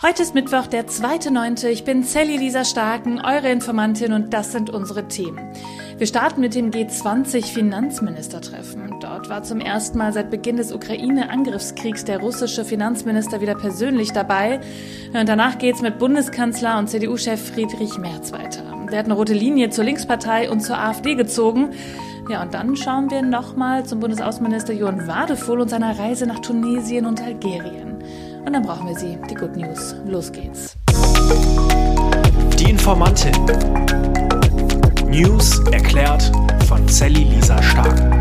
Heute ist Mittwoch, der 2.9. Ich bin Sally Lisa Starken, eure Informantin, und das sind unsere Themen. Wir starten mit dem G20-Finanzministertreffen. Dort war zum ersten Mal seit Beginn des Ukraine-Angriffskriegs der russische Finanzminister wieder persönlich dabei. Und danach geht's mit Bundeskanzler und CDU-Chef Friedrich Merz weiter. Der hat eine rote Linie zur Linkspartei und zur AfD gezogen. Ja, und dann schauen wir nochmal zum Bundesaußenminister Johann Wadefuhl und seiner Reise nach Tunesien und Algerien. Und dann brauchen wir sie, die Good News. Los geht's. Die Informantin. News erklärt von Sally Lisa Starken.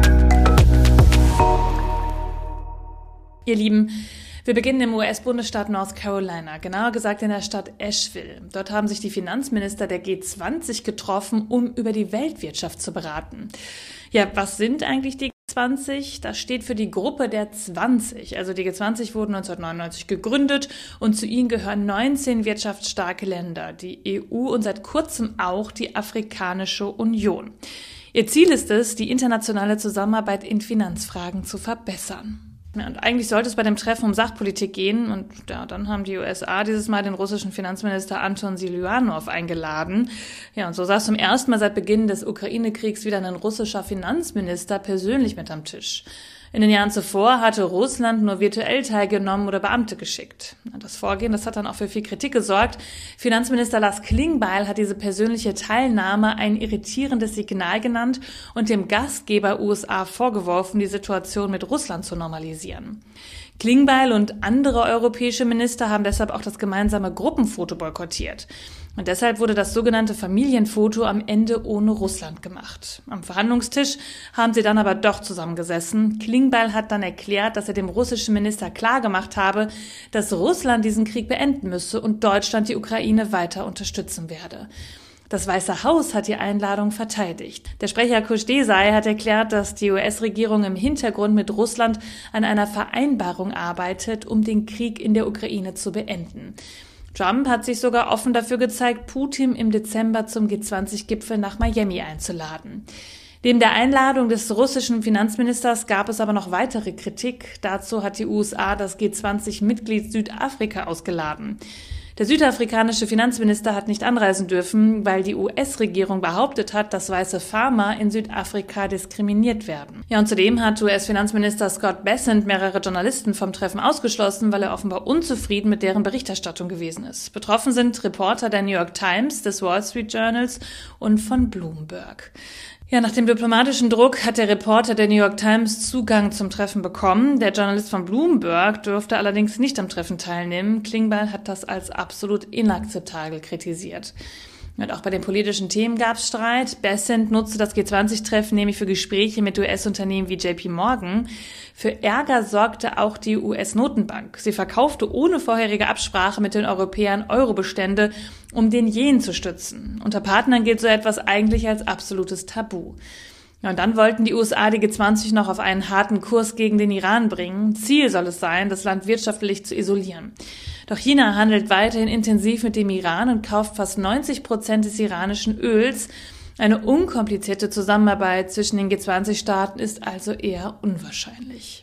Ihr Lieben, wir beginnen im US-Bundesstaat North Carolina, genauer gesagt in der Stadt Asheville. Dort haben sich die Finanzminister der G20 getroffen, um über die Weltwirtschaft zu beraten. Ja, was sind eigentlich die G20? Das steht für die Gruppe der 20. Also die G20 wurden 1999 gegründet und zu ihnen gehören 19 wirtschaftsstarke Länder, die EU und seit kurzem auch die Afrikanische Union. Ihr Ziel ist es, die internationale Zusammenarbeit in Finanzfragen zu verbessern. Ja, und eigentlich sollte es bei dem Treffen um Sachpolitik gehen. Und ja, dann haben die USA dieses Mal den russischen Finanzminister Anton Siluanow eingeladen. Ja, und so saß zum ersten Mal seit Beginn des Ukraine-Kriegs wieder ein russischer Finanzminister persönlich mit am Tisch. In den Jahren zuvor hatte Russland nur virtuell teilgenommen oder Beamte geschickt. Das Vorgehen, das hat dann auch für viel Kritik gesorgt. Finanzminister Lars Klingbeil hat diese persönliche Teilnahme ein irritierendes Signal genannt und dem Gastgeber USA vorgeworfen, die Situation mit Russland zu normalisieren. Klingbeil und andere europäische Minister haben deshalb auch das gemeinsame Gruppenfoto boykottiert. Und deshalb wurde das sogenannte Familienfoto am Ende ohne Russland gemacht. Am Verhandlungstisch haben sie dann aber doch zusammengesessen. Klingbeil hat dann erklärt, dass er dem russischen Minister klargemacht habe, dass Russland diesen Krieg beenden müsse und Deutschland die Ukraine weiter unterstützen werde. Das Weiße Haus hat die Einladung verteidigt. Der Sprecher Kush Desai hat erklärt, dass die US-Regierung im Hintergrund mit Russland an einer Vereinbarung arbeitet, um den Krieg in der Ukraine zu beenden. Trump hat sich sogar offen dafür gezeigt, Putin im Dezember zum G20-Gipfel nach Miami einzuladen. Neben der Einladung des russischen Finanzministers gab es aber noch weitere Kritik. Dazu hat die USA das G20-Mitglied Südafrika ausgeladen. Der südafrikanische Finanzminister hat nicht anreisen dürfen, weil die US-Regierung behauptet hat, dass weiße Farmer in Südafrika diskriminiert werden. Ja, und zudem hat US-Finanzminister Scott Bessent mehrere Journalisten vom Treffen ausgeschlossen, weil er offenbar unzufrieden mit deren Berichterstattung gewesen ist. Betroffen sind Reporter der New York Times, des Wall Street Journals und von Bloomberg. Ja, nach dem diplomatischen Druck hat der Reporter der New York Times Zugang zum Treffen bekommen. Der Journalist von Bloomberg durfte allerdings nicht am Treffen teilnehmen. Klingbeil hat das als absolut inakzeptabel kritisiert. Und auch bei den politischen Themen gab es Streit. Bessent nutzte das G20-Treffen nämlich für Gespräche mit US-Unternehmen wie JP Morgan. Für Ärger sorgte auch die US-Notenbank. Sie verkaufte ohne vorherige Absprache mit den Europäern Eurobestände, um den Yen zu stützen. Unter Partnern gilt so etwas eigentlich als absolutes Tabu. Ja, und dann wollten die USA die G20 noch auf einen harten Kurs gegen den Iran bringen. Ziel soll es sein, das Land wirtschaftlich zu isolieren. Doch China handelt weiterhin intensiv mit dem Iran und kauft fast 90% des iranischen Öls. Eine unkomplizierte Zusammenarbeit zwischen den G20-Staaten ist also eher unwahrscheinlich.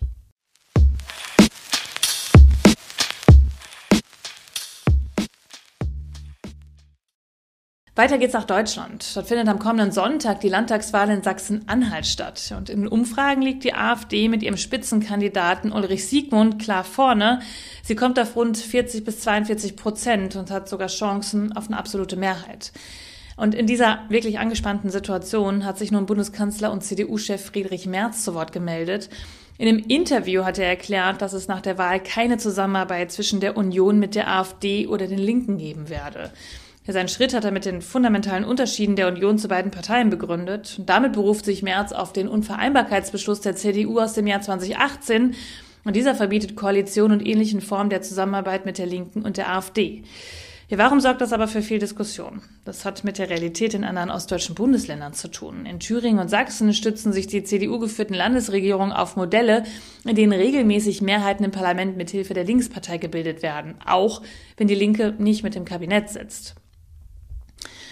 Weiter geht's nach Deutschland. Dort findet am kommenden Sonntag die Landtagswahl in Sachsen-Anhalt statt. Und in Umfragen liegt die AfD mit ihrem Spitzenkandidaten Ulrich Siegmund klar vorne. Sie kommt auf rund 40-42% und hat sogar Chancen auf eine absolute Mehrheit. Und in dieser wirklich angespannten Situation hat sich nun Bundeskanzler und CDU-Chef Friedrich Merz zu Wort gemeldet. In einem Interview hat er erklärt, dass es nach der Wahl keine Zusammenarbeit zwischen der Union mit der AfD oder den Linken geben werde. Seinen Schritt hat er mit den fundamentalen Unterschieden der Union zu beiden Parteien begründet. Und damit beruft sich Merz auf den Unvereinbarkeitsbeschluss der CDU aus dem Jahr 2018. Und dieser verbietet Koalition und ähnlichen Formen der Zusammenarbeit mit der Linken und der AfD. Ja, warum sorgt das aber für viel Diskussion? Das hat mit der Realität in anderen ostdeutschen Bundesländern zu tun. In Thüringen und Sachsen stützen sich die CDU-geführten Landesregierungen auf Modelle, in denen regelmäßig Mehrheiten im Parlament mit Hilfe der Linkspartei gebildet werden, auch wenn die Linke nicht mit dem Kabinett sitzt.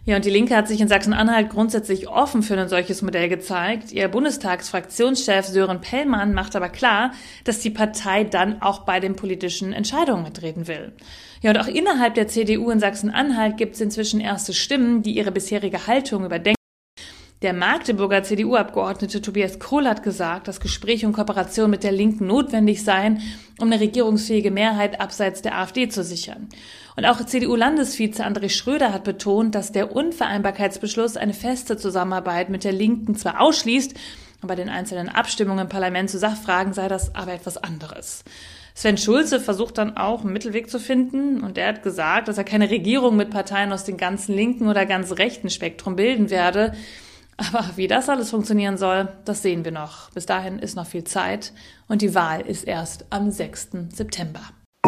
Ja, und die Linke hat sich in Sachsen-Anhalt grundsätzlich offen für ein solches Modell gezeigt. Ihr Bundestagsfraktionschef Sören Pellmann macht aber klar, dass die Partei dann auch bei den politischen Entscheidungen mitreden will. Ja, und auch innerhalb der CDU in Sachsen-Anhalt gibt es inzwischen erste Stimmen, die ihre bisherige Haltung überdenken. Der Magdeburger CDU-Abgeordnete Tobias Kroll hat gesagt, dass Gespräche und Kooperation mit der Linken notwendig seien, um eine regierungsfähige Mehrheit abseits der AfD zu sichern. Und auch CDU-Landesvize André Schröder hat betont, dass der Unvereinbarkeitsbeschluss eine feste Zusammenarbeit mit der Linken zwar ausschließt, aber bei den einzelnen Abstimmungen im Parlament zu Sachfragen sei das aber etwas anderes. Sven Schulze versucht dann auch einen Mittelweg zu finden und er hat gesagt, dass er keine Regierung mit Parteien aus dem ganzen linken oder ganz rechten Spektrum bilden werde. Aber wie das alles funktionieren soll, das sehen wir noch. Bis dahin ist noch viel Zeit und die Wahl ist erst am 6. September.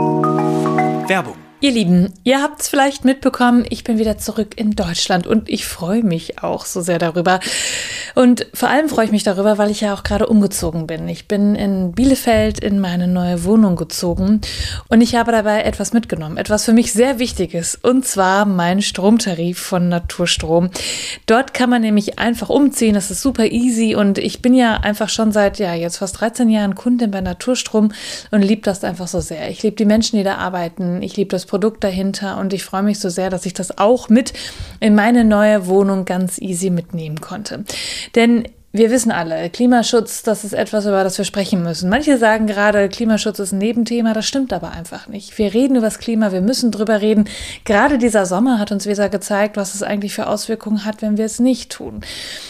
Werbung. Ihr Lieben, ihr habt es vielleicht mitbekommen, ich bin wieder zurück in Deutschland und ich freue mich auch so sehr darüber. Und vor allem freue ich mich darüber, weil ich ja auch gerade umgezogen bin. Ich bin in Bielefeld in meine neue Wohnung gezogen und ich habe dabei etwas mitgenommen, etwas für mich sehr Wichtiges, und zwar meinen Stromtarif von Naturstrom. Dort kann man nämlich einfach umziehen, das ist super easy und ich bin ja einfach schon seit jetzt fast 13 Jahren Kundin bei Naturstrom und liebe das einfach so sehr. Ich liebe die Menschen, die da arbeiten, ich liebe das Produkt dahinter und ich freue mich so sehr, dass ich das auch mit in meine neue Wohnung ganz easy mitnehmen konnte. Denn wir wissen alle, Klimaschutz, das ist etwas, über das wir sprechen müssen. Manche sagen gerade, Klimaschutz ist ein Nebenthema, das stimmt aber einfach nicht. Wir reden über das Klima, wir müssen drüber reden. Gerade dieser Sommer hat uns wieder gezeigt, was es eigentlich für Auswirkungen hat, wenn wir es nicht tun.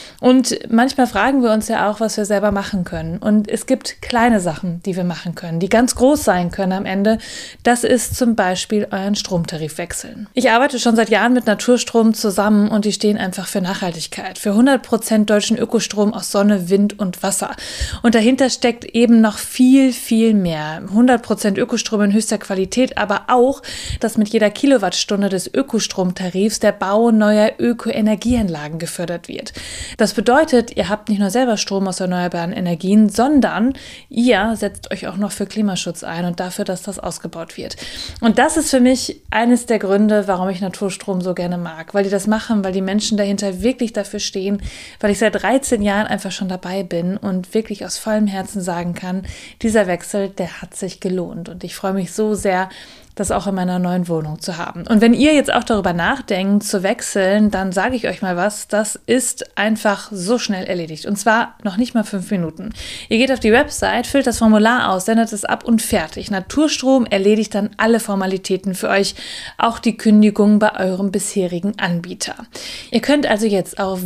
Und manchmal fragen wir uns ja auch, was wir selber machen können. Und es gibt kleine Sachen, die wir machen können, die ganz groß sein können am Ende. Das ist zum Beispiel euren Stromtarif wechseln. Ich arbeite schon seit Jahren mit Naturstrom zusammen und die stehen einfach für Nachhaltigkeit, für 100% deutschen Ökostrom aus Sonne, Wind und Wasser. Und dahinter steckt eben noch viel, viel mehr. 100% Ökostrom in höchster Qualität, aber auch, dass mit jeder Kilowattstunde des Ökostromtarifs der Bau neuer Ökoenergieanlagen gefördert wird. Das bedeutet, ihr habt nicht nur selber Strom aus erneuerbaren Energien, sondern ihr setzt euch auch noch für Klimaschutz ein und dafür, dass das ausgebaut wird. Und das ist für mich eines der Gründe, warum ich Naturstrom so gerne mag. Weil die das machen, weil die Menschen dahinter wirklich dafür stehen, weil ich seit 13 Jahren einfach schon dabei bin und wirklich aus vollem Herzen sagen kann, dieser Wechsel, der hat sich gelohnt. Und ich freue mich so sehr, das auch in meiner neuen Wohnung zu haben. Und wenn ihr jetzt auch darüber nachdenkt, zu wechseln, dann sage ich euch mal was, das ist einfach so schnell erledigt. Und zwar noch nicht mal 5 Minuten. Ihr geht auf die Website, füllt das Formular aus, sendet es ab und fertig. Naturstrom erledigt dann alle Formalitäten für euch, auch die Kündigung bei eurem bisherigen Anbieter. Ihr könnt also jetzt auf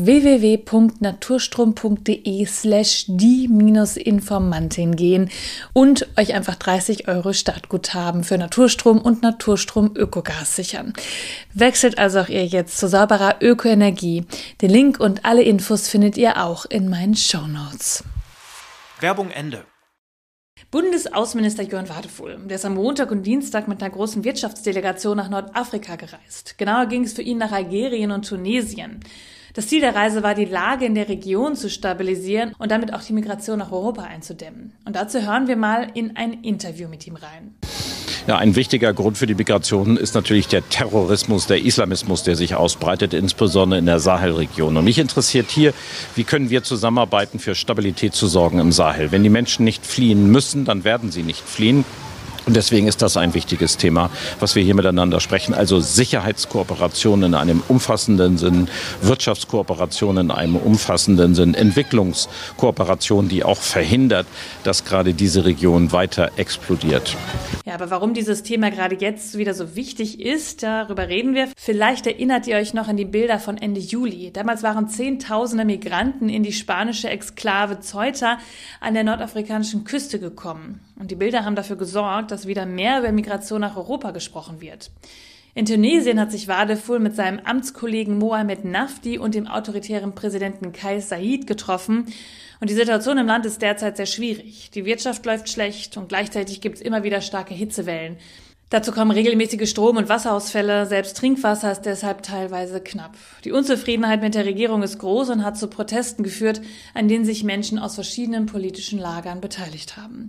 www.naturstrom.de/die-informantin gehen und euch einfach 30 € Startguthaben für Naturstrom und Naturstrom Ökogas sichern. Wechselt also auch ihr jetzt zu sauberer Ökoenergie. Den Link und alle Infos findet ihr auch in meinen Shownotes. Werbung Ende. Bundesaußenminister Jörn Wadefuhl, der ist am Montag und Dienstag mit einer großen Wirtschaftsdelegation nach Nordafrika gereist. Genauer ging es für ihn nach Algerien und Tunesien. Das Ziel der Reise war, die Lage in der Region zu stabilisieren und damit auch die Migration nach Europa einzudämmen. Und dazu hören wir mal in ein Interview mit ihm rein. Ja, ein wichtiger Grund für die Migration ist natürlich der Terrorismus, der Islamismus, der sich ausbreitet, insbesondere in der Sahelregion. Und mich interessiert hier, wie können wir zusammenarbeiten, für Stabilität zu sorgen im Sahel. Wenn die Menschen nicht fliehen müssen, dann werden sie nicht fliehen. Und deswegen ist das ein wichtiges Thema, was wir hier miteinander sprechen. Also Sicherheitskooperation in einem umfassenden Sinn, Wirtschaftskooperation in einem umfassenden Sinn, Entwicklungskooperation, die auch verhindert, dass gerade diese Region weiter explodiert. Ja, aber warum dieses Thema gerade jetzt wieder so wichtig ist, darüber reden wir. Vielleicht erinnert ihr euch noch an die Bilder von Ende Juli. Damals waren Zehntausende Migranten in die spanische Exklave Ceuta an der nordafrikanischen Küste gekommen. Und die Bilder haben dafür gesorgt, dass wieder mehr über Migration nach Europa gesprochen wird. In Tunesien hat sich Wadefuhl mit seinem Amtskollegen Mohamed Nafti und dem autoritären Präsidenten Kais Saied getroffen. Und die Situation im Land ist derzeit sehr schwierig. Die Wirtschaft läuft schlecht und gleichzeitig gibt es immer wieder starke Hitzewellen. Dazu kommen regelmäßige Strom- und Wasserausfälle, selbst Trinkwasser ist deshalb teilweise knapp. Die Unzufriedenheit mit der Regierung ist groß und hat zu Protesten geführt, an denen sich Menschen aus verschiedenen politischen Lagern beteiligt haben.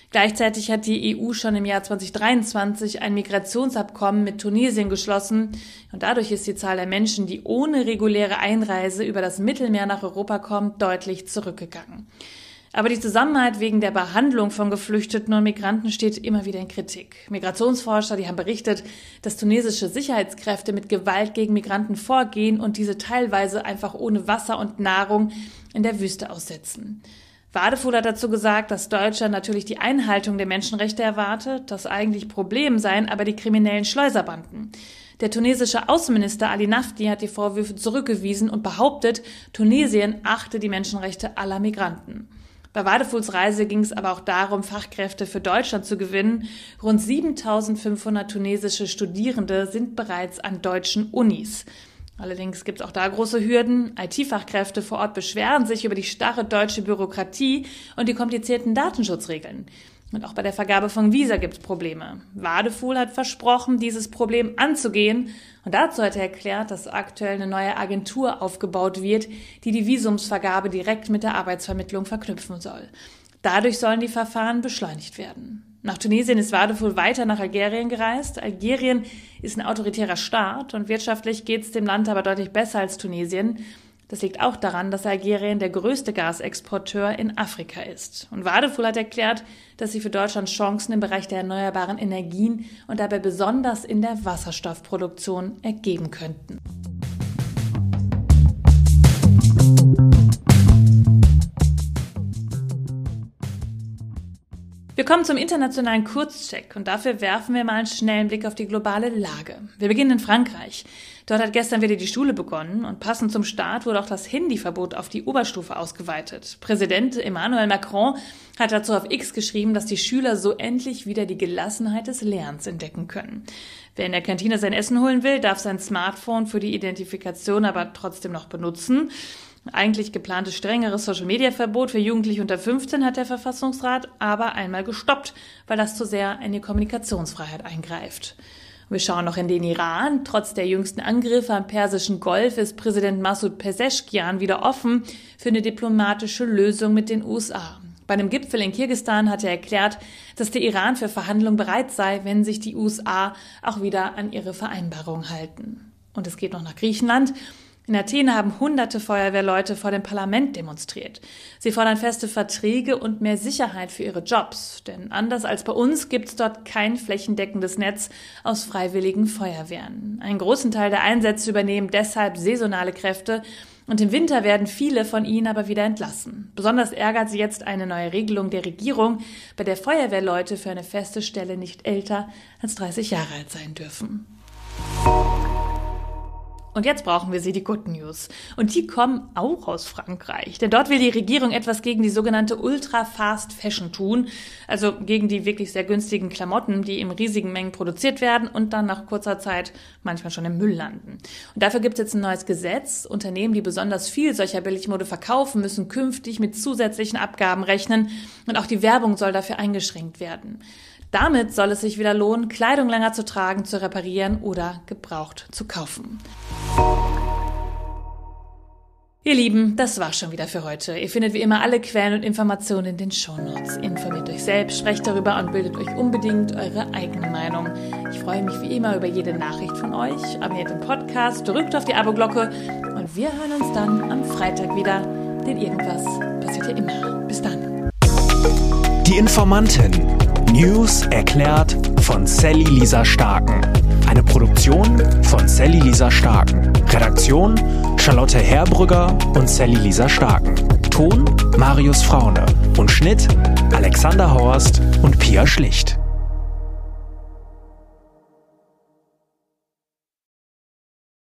Gleichzeitig hat die EU schon im Jahr 2023 ein Migrationsabkommen mit Tunesien geschlossen und dadurch ist die Zahl der Menschen, die ohne reguläre Einreise über das Mittelmeer nach Europa kommen, deutlich zurückgegangen. Aber die Zusammenarbeit wegen der Behandlung von Geflüchteten und Migranten steht immer wieder in Kritik. Migrationsforscher, die haben berichtet, dass tunesische Sicherheitskräfte mit Gewalt gegen Migranten vorgehen und diese teilweise einfach ohne Wasser und Nahrung in der Wüste aussetzen. Wadefuhl hat dazu gesagt, dass Deutschland natürlich die Einhaltung der Menschenrechte erwartet, das eigentlich Problem seien aber die kriminellen Schleuserbanden. Der tunesische Außenminister Ali Nafti hat die Vorwürfe zurückgewiesen und behauptet, Tunesien achte die Menschenrechte aller Migranten. Bei Wadefuhls Reise ging es aber auch darum, Fachkräfte für Deutschland zu gewinnen. Rund 7.500 tunesische Studierende sind bereits an deutschen Unis. Allerdings gibt es auch da große Hürden. IT-Fachkräfte vor Ort beschweren sich über die starre deutsche Bürokratie und die komplizierten Datenschutzregeln. Und auch bei der Vergabe von Visa gibt es Probleme. Wadefuhl hat versprochen, dieses Problem anzugehen. Und dazu hat er erklärt, dass aktuell eine neue Agentur aufgebaut wird, die die Visumsvergabe direkt mit der Arbeitsvermittlung verknüpfen soll. Dadurch sollen die Verfahren beschleunigt werden. Nach Tunesien ist Wadefuhl weiter nach Algerien gereist. Algerien ist ein autoritärer Staat und wirtschaftlich geht es dem Land aber deutlich besser als Tunesien. Das liegt auch daran, dass Algerien der größte Gasexporteur in Afrika ist. Und Wadefuhl hat erklärt, dass sich für Deutschland Chancen im Bereich der erneuerbaren Energien und dabei besonders in der Wasserstoffproduktion ergeben könnten. Wir kommen zum internationalen Kurzcheck und dafür werfen wir mal einen schnellen Blick auf die globale Lage. Wir beginnen in Frankreich. Dort hat gestern wieder die Schule begonnen und passend zum Start wurde auch das Handyverbot auf die Oberstufe ausgeweitet. Präsident Emmanuel Macron hat dazu auf X geschrieben, dass die Schüler so endlich wieder die Gelassenheit des Lernens entdecken können. Wer in der Kantine sein Essen holen will, darf sein Smartphone für die Identifikation aber trotzdem noch benutzen. Eigentlich geplantes strengeres Social-Media-Verbot für Jugendliche unter 15 hat der Verfassungsrat aber einmal gestoppt, weil das zu sehr in die Kommunikationsfreiheit eingreift. Wir schauen noch in den Iran. Trotz der jüngsten Angriffe am Persischen Golf ist Präsident Masoud Pezeshkian wieder offen für eine diplomatische Lösung mit den USA. Bei einem Gipfel in Kirgisistan hat er erklärt, dass der Iran für Verhandlungen bereit sei, wenn sich die USA auch wieder an ihre Vereinbarung halten. Und es geht noch nach Griechenland. In Athen haben hunderte Feuerwehrleute vor dem Parlament demonstriert. Sie fordern feste Verträge und mehr Sicherheit für ihre Jobs. Denn anders als bei uns gibt es dort kein flächendeckendes Netz aus freiwilligen Feuerwehren. Einen großen Teil der Einsätze übernehmen deshalb saisonale Kräfte. Und im Winter werden viele von ihnen aber wieder entlassen. Besonders ärgert sie jetzt eine neue Regelung der Regierung, bei der Feuerwehrleute für eine feste Stelle nicht älter als 30 Jahre alt sein dürfen. Und jetzt brauchen wir die Good News. Und die kommen auch aus Frankreich. Denn dort will die Regierung etwas gegen die sogenannte Ultra-Fast-Fashion tun. Also gegen die wirklich sehr günstigen Klamotten, die in riesigen Mengen produziert werden und dann nach kurzer Zeit manchmal schon im Müll landen. Und dafür gibt es jetzt ein neues Gesetz. Unternehmen, die besonders viel solcher Billigmode verkaufen, müssen künftig mit zusätzlichen Abgaben rechnen. Und auch die Werbung soll dafür eingeschränkt werden. Damit soll es sich wieder lohnen, Kleidung länger zu tragen, zu reparieren oder gebraucht zu kaufen. Ihr Lieben, das war's schon wieder für heute. Ihr findet wie immer alle Quellen und Informationen in den Shownotes. Informiert euch selbst, sprecht darüber und bildet euch unbedingt eure eigene Meinung. Ich freue mich wie immer über jede Nachricht von euch. Abonniert den Podcast, drückt auf die Abo-Glocke und wir hören uns dann am Freitag wieder. Denn irgendwas passiert ja immer. Bis dann. Die Informantin. News erklärt von Sally Lisa Starken. Eine Produktion von Sally Lisa Starken. Redaktion Charlotte Herbrügger und Sally Lisa Starken. Ton Marius Fraune und Schnitt Alexander Horst und Pia Schlicht.